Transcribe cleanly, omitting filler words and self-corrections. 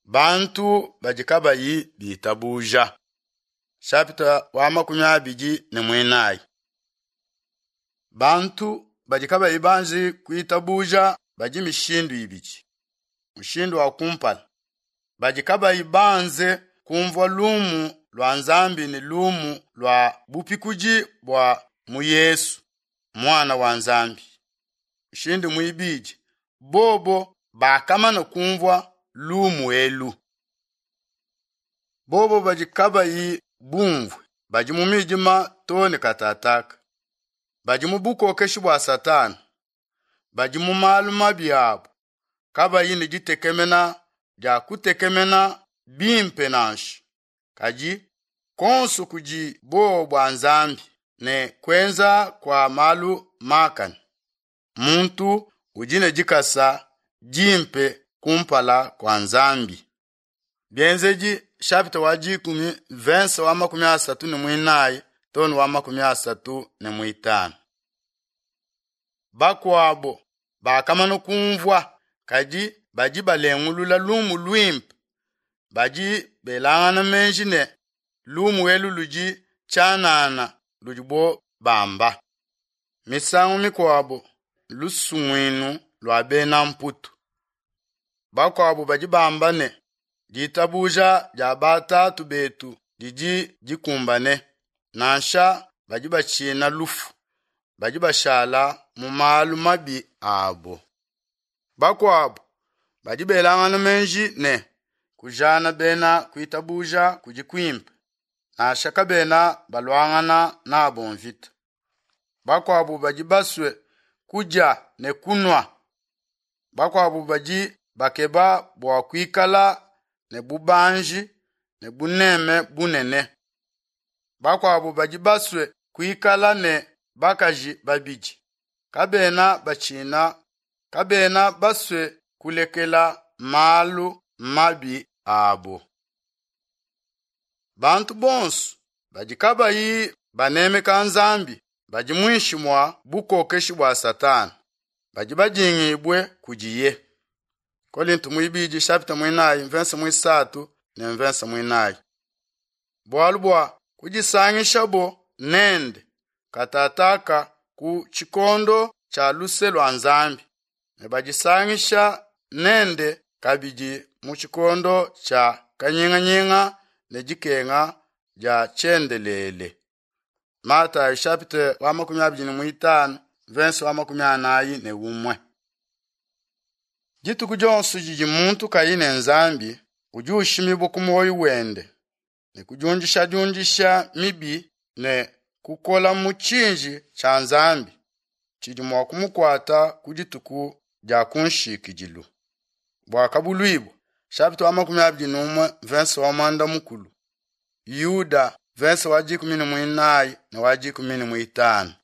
Bantu bajikabayi bitabuja. Chapter wa makumi abiri n'umwinayi. Bantu bajikabayi banji kuitabuja baji mishindu ibiki. Mushindu wa kumpala. Bajikabayi banze kumva lumu lwa nzambi ni lumu lwa bupikuji bwa mu Yesu, mwana wa nzambi. Mushindu muibiji. Bobo bakamana kumva lumu elu. Bobo bajikabayi bumvwe. Baji mumijima toni katataka. Baji mubuko keshi bwa satani. Baji mumaluma byabo. Kabayi ni jitekemena ja kutekemena bimpenanshi. Kaji konsu kuji bo bwa nzambi ne kwenza kwa malu makani. Muntu ujine jikasa jimpe kumpala kwa nzambi. Bienzeji chapter wa jikumi verse wa makumi asatu n'umwinayi toni wa makumi asatu n'umwitanu. Bakwabo bakamano kumvwa kaji baji balengulula lumu lwimpe. Baji belangana menjine lumu elu luji chanana lujibo bamba. Misangu mikwabo lusumwinu lwa bena mputu. Bakwabo baji bambane jitabuja ja batatu betu jiji jikumbane. Nansha baji bachina lufu. Baji bashala mumalu mabi abo. Bakwabo baji belangana menji ne kujana bena kuitabuja kujikwimpe. Nansha kabena balwangana na bonvita. Bakwabo baji baswe kuja ne kunwa. Bakwabo baji bakeba bwa kuikala ne bubanji ne buneme bunene. Bakwabo baji baswe kuikala ne bakaji babiji. Kabena bachina. Kabena baswe kulekela malu mabi abo. Bantu bonsu bajikabayi baneme kanzambi. Baji mwishimwa buko keshi bwa satani. Baji bajingibwe kujiye. Kolintu muibiji chapter mwinayi verse mwisatu ne verse mwinayi. Bwalubwa kujisangisha bo nende katataka ku chikondo cha luse lwa nzambi. Ne bajisangisha nende kabiji mu chikondo cha kanyinga ne jikenga ja chendelele. Mata chapter wa makumi abiri n'umwitanu verse wa makumi anayi ne umwe. Jitu kujonsu jiji muntu kayine nzambi ujushimibo kumoyo wende ne kujunjisha mibi ne kukola muchinji cha nzambi chijimwa kumukwata kujituku ja kunshikijilu. Bwa kabuluibo chapter wa makumi abiri n'umwe verse wa manda mukulu. Yuda verse wa jikumi n'umwinayi ne wa jikumi n'umwitanu.